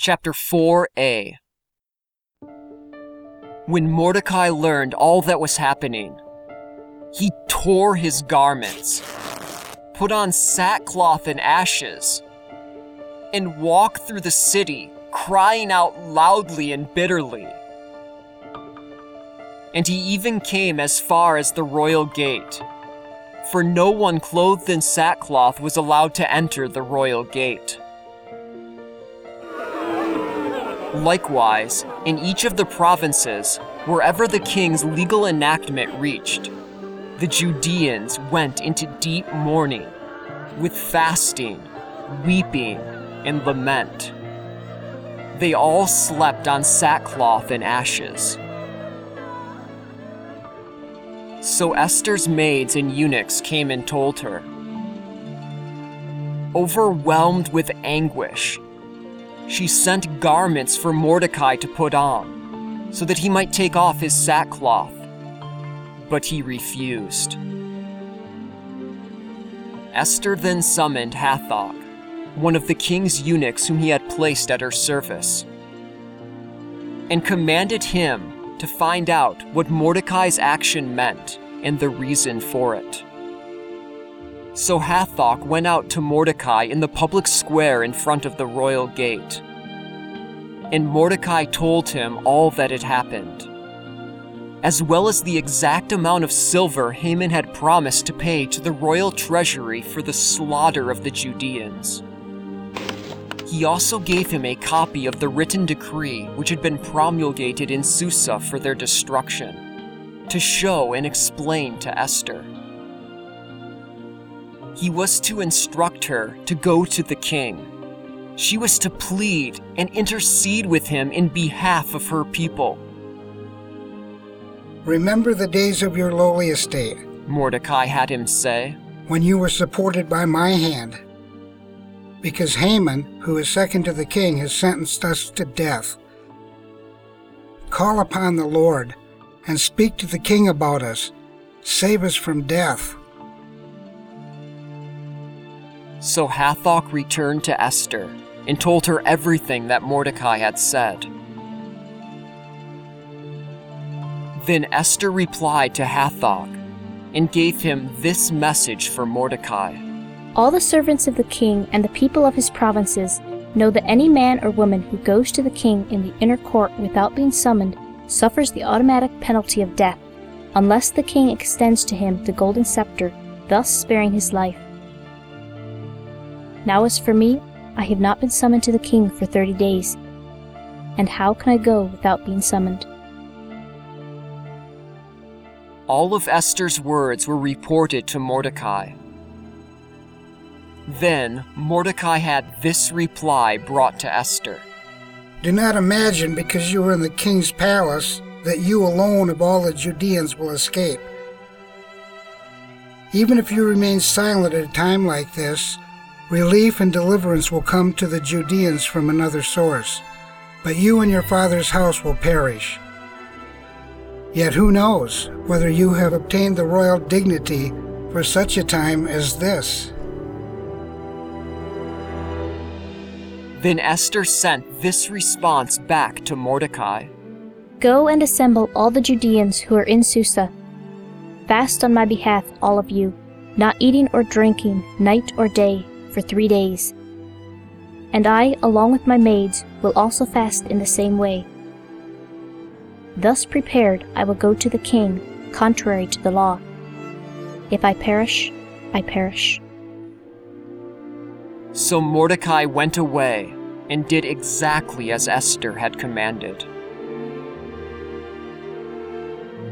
Chapter 4a. When Mordecai learned all that was happening, he tore his garments, put on sackcloth and ashes, and walked through the city, crying out loudly and bitterly. And he even came as far as the royal gate, for no one clothed in sackcloth was allowed to enter the royal gate. Likewise, in each of the provinces, wherever the king's legal enactment reached, the Judeans went into deep mourning, with fasting, weeping, and lament. They all slept on sackcloth and ashes. So Esther's maids and eunuchs came and told her. Overwhelmed with anguish, she sent garments for Mordecai to put on, so that he might take off his sackcloth. But he refused. Esther then summoned Hathach, one of the king's eunuchs whom he had placed at her service, and commanded him to find out what Mordecai's action meant and the reason for it. So Hathach went out to Mordecai in the public square in front of the royal gate. And Mordecai told him all that had happened, as well as the exact amount of silver Haman had promised to pay to the royal treasury for the slaughter of the Judeans. He also gave him a copy of the written decree which had been promulgated in Susa for their destruction, to show and explain to Esther. He was to instruct her to go to the king. She was to plead and intercede with him in behalf of her people. Remember the days of your lowly estate, Mordecai had him say, when you were supported by my hand. Because Haman, who is second to the king, has sentenced us to death. Call upon the Lord and speak to the king about us. Save us from death. So Hathach returned to Esther and told her everything that Mordecai had said. Then Esther replied to Hathach and gave him this message for Mordecai. All the servants of the king and the people of his provinces know that any man or woman who goes to the king in the inner court without being summoned suffers the automatic penalty of death, unless the king extends to him the golden scepter, thus sparing his life. Now as for me, I have not been summoned to the king for 30 days. And how can I go without being summoned? All of Esther's words were reported to Mordecai. Then Mordecai had this reply brought to Esther. Do not imagine, because you are in the king's palace, that you alone of all the Judeans will escape. Even if you remain silent at a time like this, relief and deliverance will come to the Judeans from another source, but you and your father's house will perish. Yet who knows whether you have obtained the royal dignity for such a time as this? Then Esther sent this response back to Mordecai. Go and assemble all the Judeans who are in Susa. Fast on my behalf, all of you, not eating or drinking, night or day, for 3 days. And I, along with my maids, will also fast in the same way. Thus prepared, I will go to the king, contrary to the law. If I perish, I perish. So Mordecai went away and did exactly as Esther had commanded.